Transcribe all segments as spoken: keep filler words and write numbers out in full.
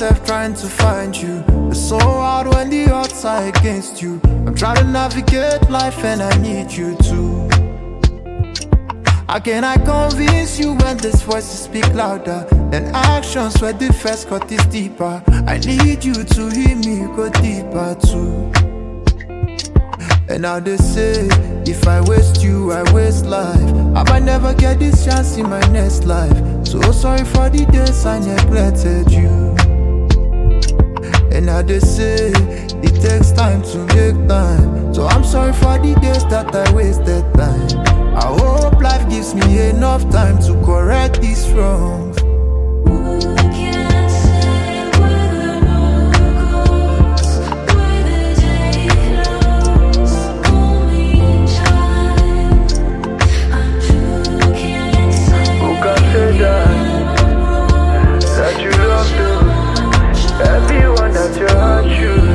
myself trying to find you. It's so hard when the odds are against you. I'm trying to navigate life and I need you too. How can I convince you when these voices speak louder than actions where the first cut is deeper? I need you to hear me go deeper too. And now they say, if I waste you, I waste life. I might never get this chance in my next life. So sorry for the days I neglected you. And now they say, it takes time to make time. So I'm sorry for the days that I wasted time. I hope life gives me enough time to correct these wrongs. That you love them, everyone that your heart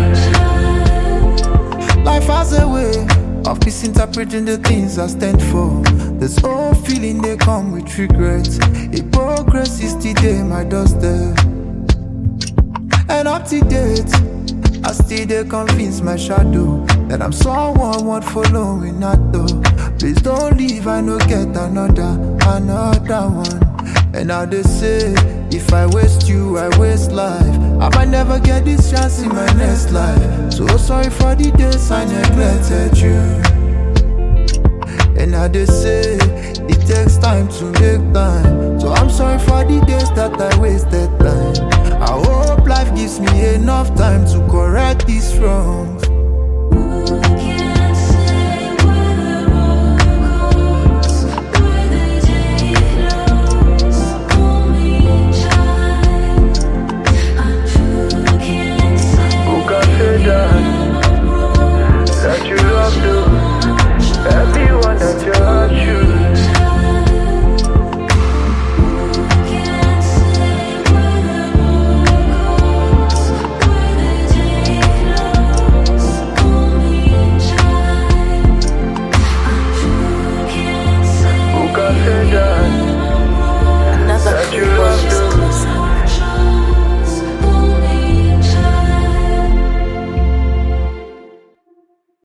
choose. Life has a way of misinterpreting the things I stand for. This old feeling they come with regrets. Hypocrisy is the day my doorstep. And up to date, I still they convince my shadow that I'm someone worth following not though. Please don't leave, I no get another, another one. And now they say, if I waste you, I waste life. I might never get this chance in my next life. So sorry for the days I neglected you. And now they say, it takes time to make time. So I'm sorry for the days that I wasted time. I hope life gives me enough time to correct these wrongs.